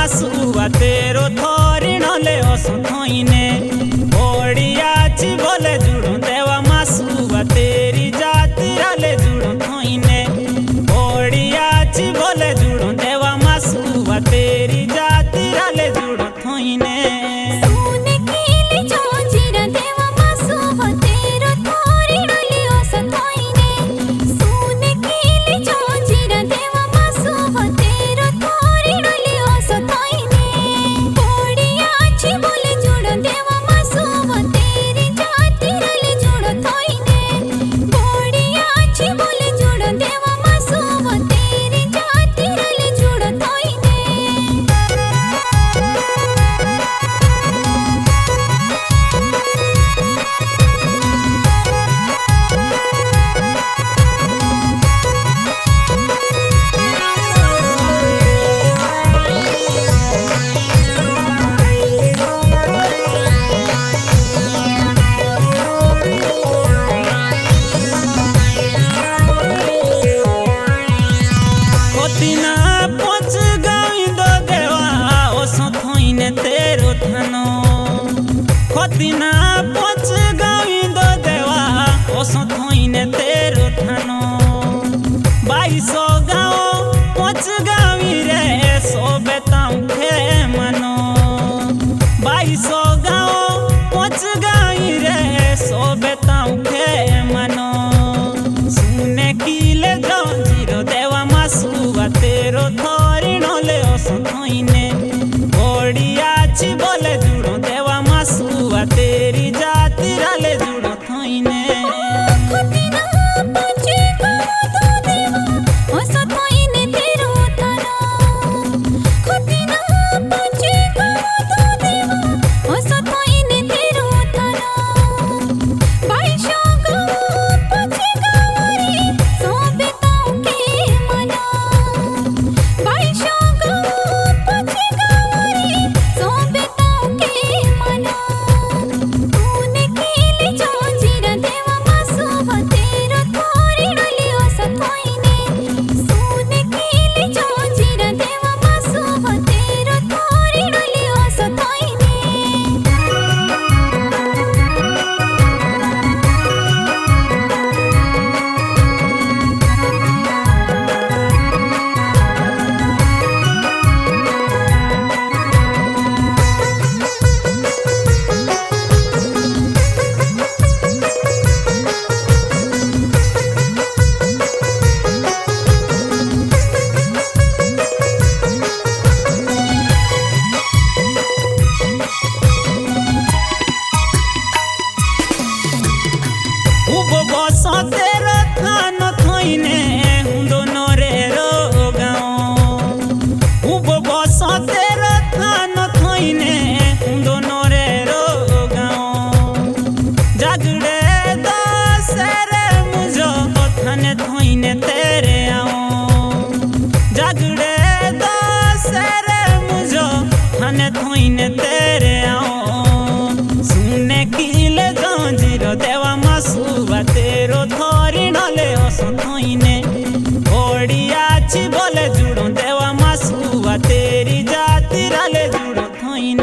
मासुआ तेरो थोरिण ले असथोइने ओडिया ची बोले जुड़ो देवा मासुआ तेरी जाति राले जुड़ो थोइने ओडिया ची बोले जुड़ो देवा मासुआ तेरी जाति राले जुड़ो थोइने खतिना पच गावी दो देवा ओसो थोइने तेरो थानो 2200 गाँव पच गावी रे सोबे ताऊ खे मनो 2200 गाँव पच गावी रे सोबे ताऊ खे मनो सुने किले जीरो देवा मासुआ तेरो थोरिण ले ओसो थोइने ओडिया ची बोले जुड़ो देवा मासुआ तेरी जाति राले जुड़ो थोइने तेरो थानो थोइने दोनों रे रो गाँव उब बस तेरो थानो थोइने दोनों रे रो गाँव जागड़े दस रे मुझो थाने थोइने तेरे आओ जागड़े दस रे मुझो थाने थोइने तेरे आओ सुने किले जीरो देवा मासुआ तेरो थोरिण ले ओसो थोइने ओडिया ची बोले जुड़ो देवा मासुआ तेरी जाति राले जुड़ो थोइने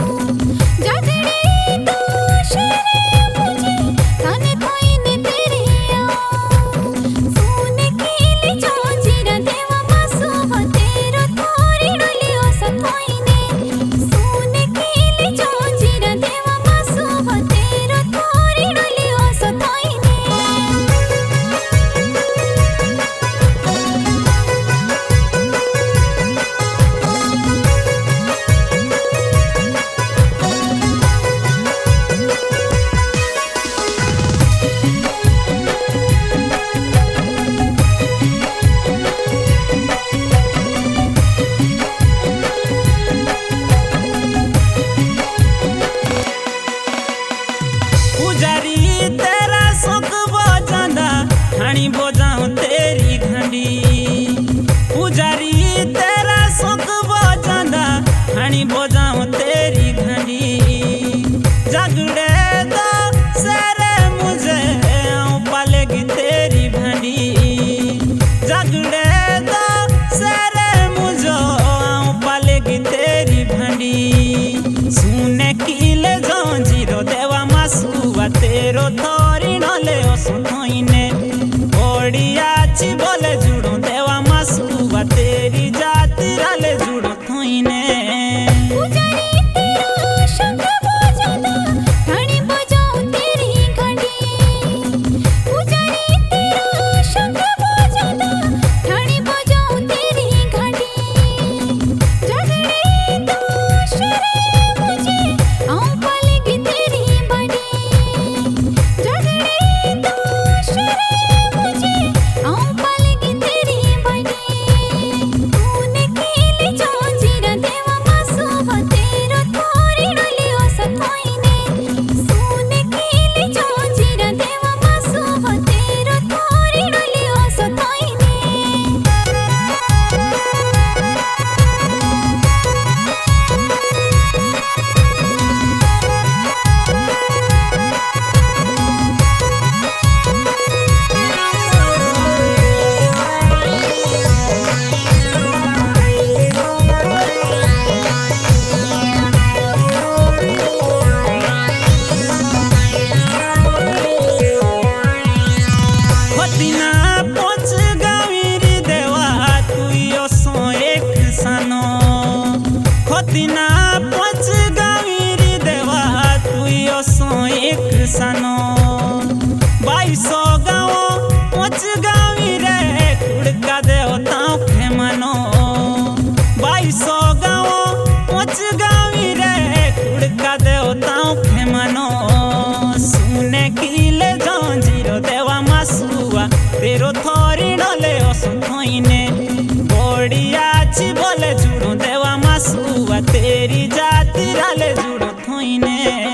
जागड़े तो शेरे मुझे थाने थोइने तेरे खतिना पच गावीरी देवा तुई असो एक सनो 2200 गाँव पच गावी रे कुड़का देवताओं के मनो 2200 गाँव पच गावी रे कुड़का देवताओं के मनो सुने किले जंजीरो देवा मासुआ तेरो थोरी डले असोइने बड़िया छी बोले जुड़ो देवा मासुआ तेरी जाति राले जुड़ो थोइने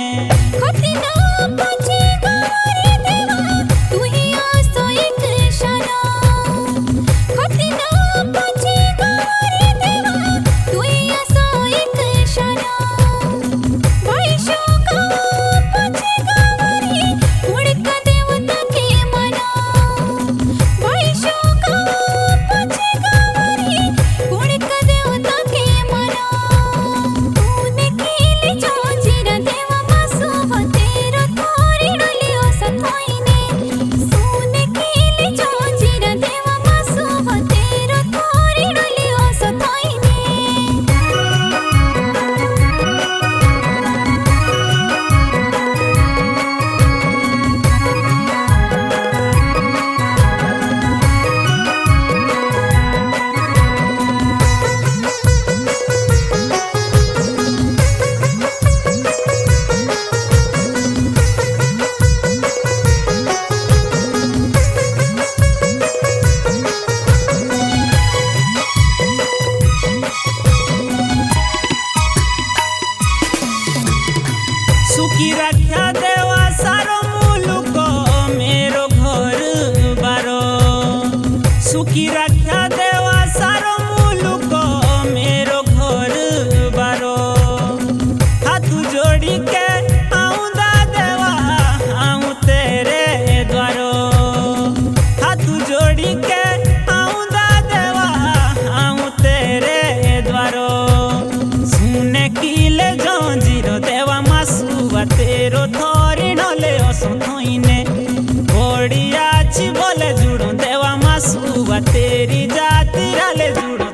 सुखी रखा देवा सारो मुलुक मेरो घर बारो सुखी रखा देवा सारो मुलुक मेरो घर बारो हाथ जोड़ी के आऊंदा देवा आऊं तेरे द्वारो हाथ जोड़ी के आऊंदा देवा आऊं तेरे द्वारो सुने किले जंजीरो देवा मासुआ तेरो थोरी डले असोइने बड़िया छी बोले जुड़ो देवा मासुआ तेरी जाति राले जुड़ो